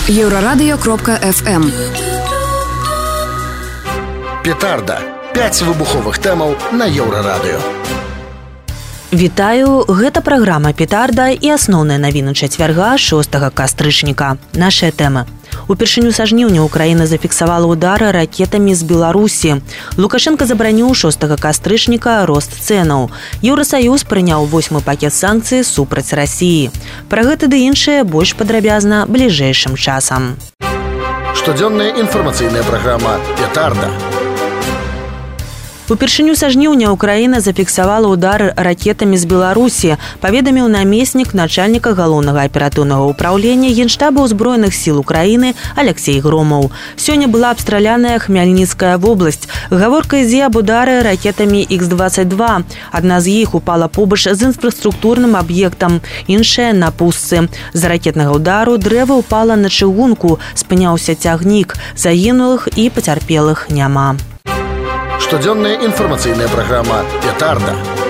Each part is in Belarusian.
Еўрарадыё.FM. Петарда. 5 выбуховых тэмаў на Еўрарадыё. Вітаю, гэта праграма «Петарда» і асноўныя навіны чацвярга 6 кастрычніка. Нашая тэма. Упершыню са жніўня Украіна зафіксавала удары ракетамі з Беларусі. Лукашенко забараніў 6 кастрычніка рост цэнаў. Еўрасаюз прыняў 8-й пакет санкцый супраць Расіі. Пра гэта ды іншае больш падрабязна бліжэйшым часам. Штодзённая інфармацыйная праграма «Петарда». Упершыню са жніўня Украіна зафіксавала удары ракетамі з Беларусі, паведаміў намеснік начальніка галоўнага аператыўнага ўпраўлення Генштаба ўзброеных сіл Украіны Алексей Громаў. Сёння была абстраляная Хмяльніцкая вобласць. Гаворка ідзе аб удары ракетамі Х-22. Адна з іх упала побач з інфраструктурным аб'ектам, іншая на пустцы. З-за ракетнага удару дрэва упала на чыгунку, спыняўся цягнік. Загінулых і пацярпелых няма. Штодзённая інфармацыйная праграма «Петарда».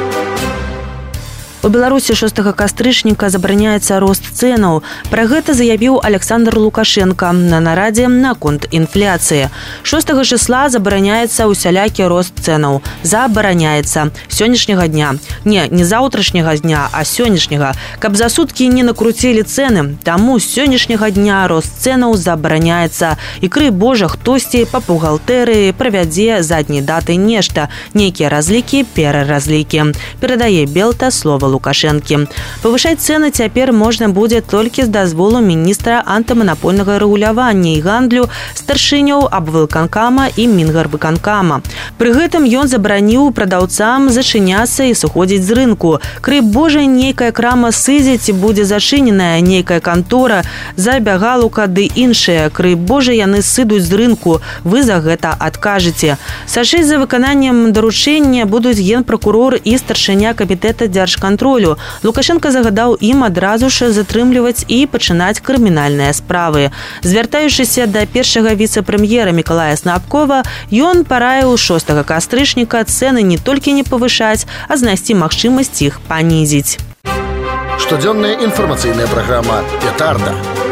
У Беларусі 6 кастрычніка забараняецца рост цэнаў. Пра гэта заявіў Александр Лукашенко на нарадзе наконт інфляцыі. 6 числа забараняецца усялякі рост цэнаў. Забараняецца. Сённяшняга дня. Не заўтрашняга дня, а сённяшняга. Каб за суткі не накруцілі цэны. Таму з сённяшняга дня рост цэнаў забараняецца. І крый Божа, хтосьці па бухгалтэрыі правядзе задняй даты нешта. Нейкія разлікі, пераразлікі. Перадае Белта слова Лукашэнкі. Павышаць цэны цяпер можна будзе толькі з дазволу міністра антыманапольнага рэгулявання і гандлю, старшыняў абвыканкама і мінгарвыканкама. Пры гэтым ён забараніў прадаўцам зачыняцца і сыходзіць з рынку. Крый Божа, нейкая крама сыдзе ці будзе зачыненая, нейкая кантора, забягалука ды іншыя. Крый Божа, яны сыдуць з рынку. Вы за гэта адкажыце. Сачыць за выкананнем даручэння будуць генпракурор і старшыня камітэта дзяржкантролю. Лукашенко загадаў ім адразу ж затрымліваць і пачынаць крымінальныя справы. Звяртаючыся да першага віцэ-прэм'ера Мікалая Снапкова, ён параіў 6 кастрычніка цэны не толькі не павышаць, а знайсці магчымасць іх панізіць. Штодзённая інфармацыйная праграма «Петарда».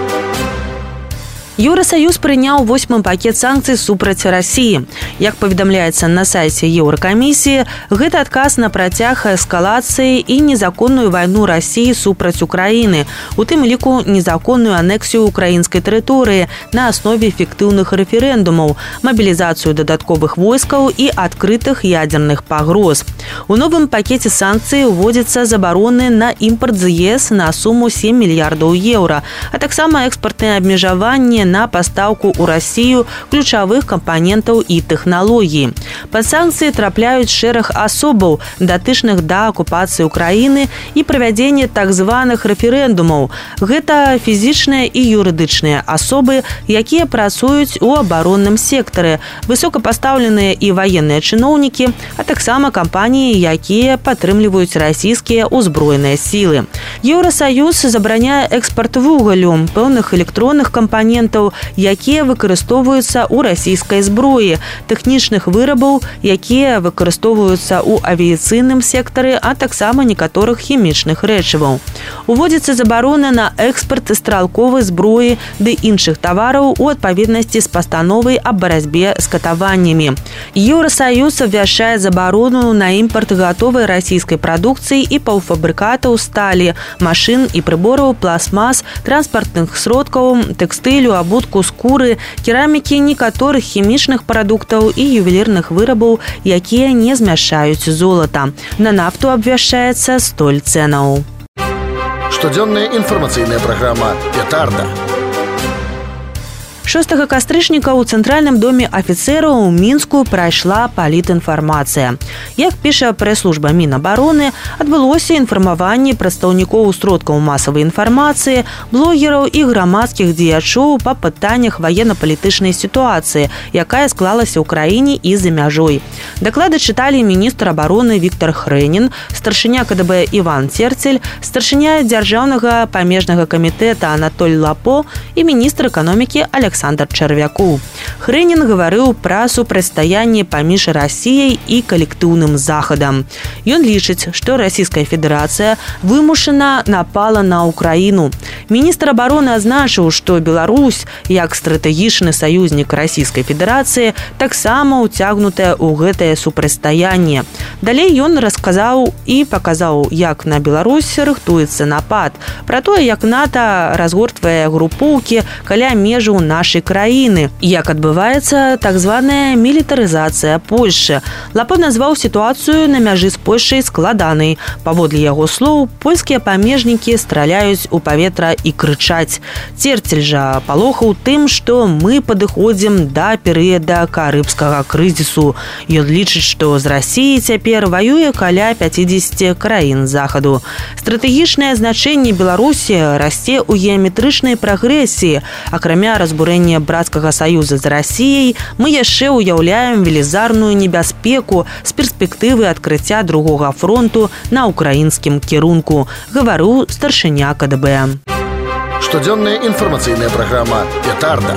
Еўрасаюз прыняў 8-й пакет санкцый супраць Расіі. Як паведамляецца на сайце Еўракамісіі, гэта адказ на працяг эскалацыі і незаконную вайну Расіі супраць Украіны, у тым ліку незаконную анексію украінскай тэрыторыі на аснове фіктыўных рэферэндумаў, мабілізацыю дадатковых войскаў і адкрытых ядзерных пагроз. У новым пакеце санкцый уводзіцца забароны на імпарт з ЕС на суму 7 мільярдаў еўра, а таксама экспартныя абмежаванні на пастаўку ў Расію ключавых кампанентаў і тэхналогій. Пад санкцыі трапляюць шэраг асобаў, датычных да акупацыі Украіны і правядзення так званых рэферэндумаў. Гэта фізічныя і юрыдычныя асобы, якія працуюць у абаронным сектары, высокапастаўленыя і ваенныя чыноўнікі, а таксама кампаніі, якія падтрымліваюць расійскія ўзброеныя сілы. Еўрасаюз забараняе экспарт вугалю, пэўных электронных кампанентаў, якія выкарыстоўваюцца ў расійскай зброі, тэхнічных вырабаў, якія выкарыстоўваюцца ў авіяцыйным сектары, а таксама некаторых хімічных рэчываў. Уводзіцца забарона на экспарт стралковай зброі ды іншых тавараў у адпаведнасці з пастановай аб барацьбе з катаваннямі. Еўрасаюз абвяшчае забарону на імпарт гатовай расійскай прадукцыі і паўфабрыкатаў сталі, машын і прыбораў, пластмас, транспартных сродкаў, тэкстылю, абутку скуры, керамікі, некаторых хімічных прадуктаў і ювелірных вырабаў, якія не змяшчаюць золата. На нафту абвяшчаецца столь цэнаў. Штодзённая інфармацыйная праграма «Петарда». 6 кастрычніка ў Цэнтральным доме афіцэраў у Мінску прайшла палітінфармацыя. Як піша прэс-служба Мінабароны, адбылося інфармаванне прадстаўнікоў сродкаў масавай інфармацыі, блогераў і грамадскіх дзеячоў па пытаннях ваенна-палітычнай сітуацыі, якая склалася ў краіне і за мяжой. Даклады чыталі міністр абароны Віктор Хрэнін, старшыня КДБ Іван Церцель, старшыня дзяржаўнага памежнага камітэта Анатоль Лапо і міністр эканомікі Александр Чарвякоў. Хрэнін гаварыў пра супрацьстаянне паміж Расіяй і калектыўным захадам. Ён лічыць, што Расійская Федэрацыя вымушана напала на Украіну. Міністр абароны азначыў, што Беларусь, як стратэгічны саюзнік Расійскай Федэрацыі, таксама ўцягнутая ў гэтае супрацьстаянне. Далей ён расказаў і паказаў, як на Беларусь рыхтуецца напад, пра тое, як НАТО разгортвае групоўкі каля межаў нашай краіны, як адбываецца так званая мілітарызацыя Польшчы. Лапа назваў сітуацыю на мяжы з Польшчай складанай. Паводле яго слоў, польскія памежнікі страляюць у паветра і крычаць. Церцель жа палохаў тым, што мы падыходзім да перыяда карыбскага крызісу. Ён лічыць, што з Расіяй цяпер ваюе каля 50 краін захаду. Стратэгічнае значэнне Беларусі расце ў геаметрычнай прагрэсіі. Акрамя разбурэння брацкага саюза з Расіяй, мы яшчэ ўяўляем велізарную небяспеку з перспектывы адкрыцця другога фронту на ўкраінскім кірунку, гаварыў старшыня КДБ. Штодзённая інфармацыйная праграма «Петарда».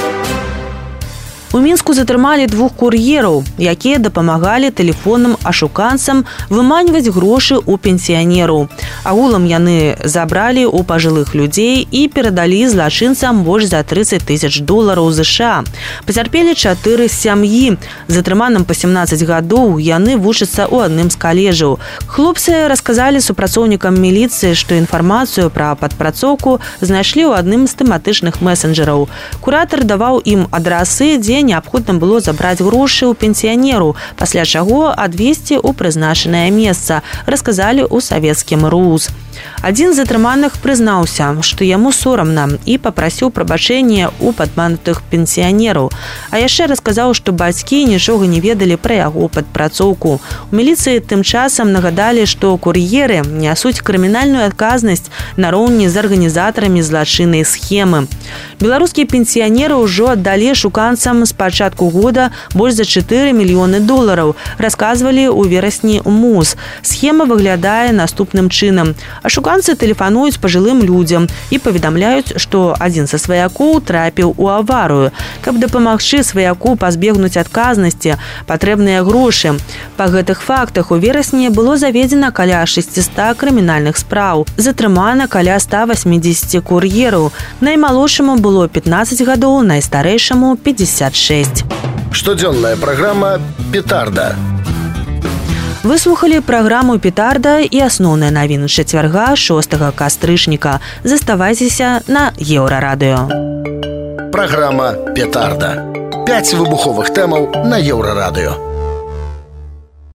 У Мінску затрымалі 2 кур'ераў, якія дапамагалі тэлефонным ашуканцам выманьваць грошы ў пенсіянераў. Агулам яны забралі ў пажылых людзей і перадалі злачынцам больш за $30,000 США. Пацярпелі 4 сям'і. Затрыманым па 17 гадоў яны вучацца ў адным з каледжаў. Хлопцы расказалі супрацоўнікам міліцыі, што інфармацыю пра падпрацоўку знайшлі ў адным з тэматычных месенджераў. Куратар даваў ім адрасы, дзе неабходна было забраць грошы ў пенсіянеру, пасля чаго адвезці ў прызначанае месца, расказалі ў савецкім РУС. Адзін з затрыманых прызнаўся, што яму сорамна і папрасіў прабачэння ў падманутых пенсіянераў. А яшчэ расказаў, што бацькі нічога не ведалі пра яго падпрацоўку. У міліцыі тым часам нагадалі, што кур'еры нясуць крымінальную адказнасць нароўні з арганізатарамі злачыннай схемы. Беларускія пенсіянеры ўжо аддалі шуканцам з пачатку года больш за $4 мільёны, расказвалі ў верасні МУЗ. Схема выглядае наступным чынам. Ашуканцы тэлефануюць пажылым людзям і паведамляюць, што адзін са сваякоў трапіў у аварыю. Каб дапамагчы сваяку пазбегнуць адказнасці, патрэбныя грошы. Па гэтых фактах у верасні было заведзена каля 600 крымінальных спраў. Затрымана каля 180 кур'ераў. Наймалодшаму было 15 гадоў, найстарэйшаму 56. Штодзённая праграма «Петарда». Вы слухалі праграму «Петарда» і асноўныя навіны чацвярга 6 кастрычніка. Заставайцеся на Еўрарадыё. Праграма «Петарда». 5 выбуховых тэмаў на Еўрарадыё.